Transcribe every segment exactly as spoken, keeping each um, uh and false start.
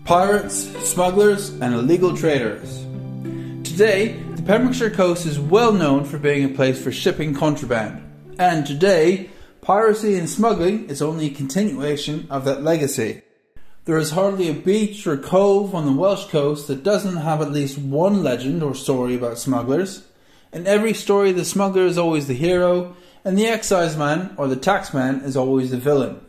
Pirates, smugglers and illegal traders. Today, the Pembrokeshire coast is well known for being a place for shipping contraband. And today, piracy and smuggling is only a continuation of that legacy. There is hardly a beach or cove on the Welsh coast that doesn't have at least one legend or story about smugglers. In every story, the smuggler is always the hero, and the exciseman or the taxman is always the villain.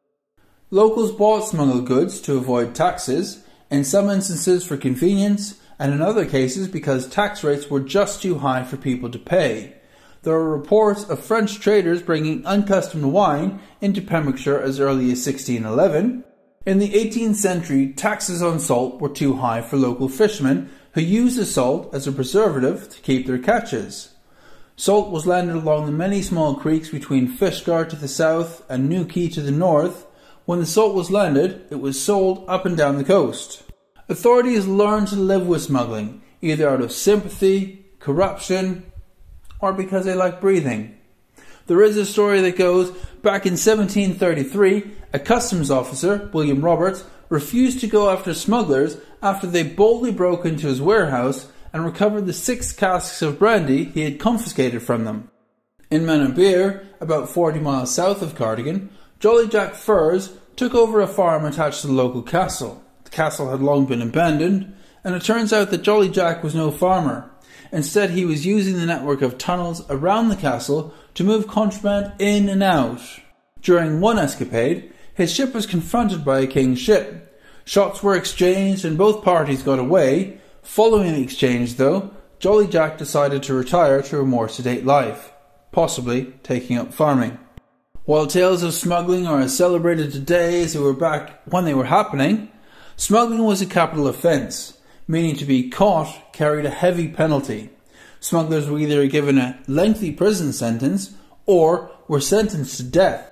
Locals bought smuggled goods to avoid taxes, in some instances for convenience, and in other cases because tax rates were just too high for people to pay. There are reports of French traders bringing uncustomed wine into Pembrokeshire as early as sixteen eleven. In the eighteenth century, taxes on salt were too high for local fishermen who used the salt as a preservative to keep their catches. Salt was landed along the many small creeks between Fishguard to the south and Newquay to the north. When the salt was landed, it was sold up and down the coast. Authorities learned to live with smuggling, either out of sympathy, corruption, or because they like breathing. There is a story that goes, back in seventeen thirty-three, a customs officer, William Roberts, refused to go after smugglers after they boldly broke into his warehouse and recovered the six casks of brandy he had confiscated from them. In Menabir, about forty miles south of Cardigan, Jolly Jack Furs took over a farm attached to the local castle. The castle had long been abandoned, and it turns out that Jolly Jack was no farmer. Instead, he was using the network of tunnels around the castle to move contraband in and out. During one escapade, his ship was confronted by a king's ship. Shots were exchanged and both parties got away. Following the exchange, though, Jolly Jack decided to retire to a more sedate life, possibly taking up farming. While tales of smuggling are as celebrated today as they were back when they were happening, smuggling was a capital offence, meaning to be caught carried a heavy penalty. Smugglers were either given a lengthy prison sentence or were sentenced to death.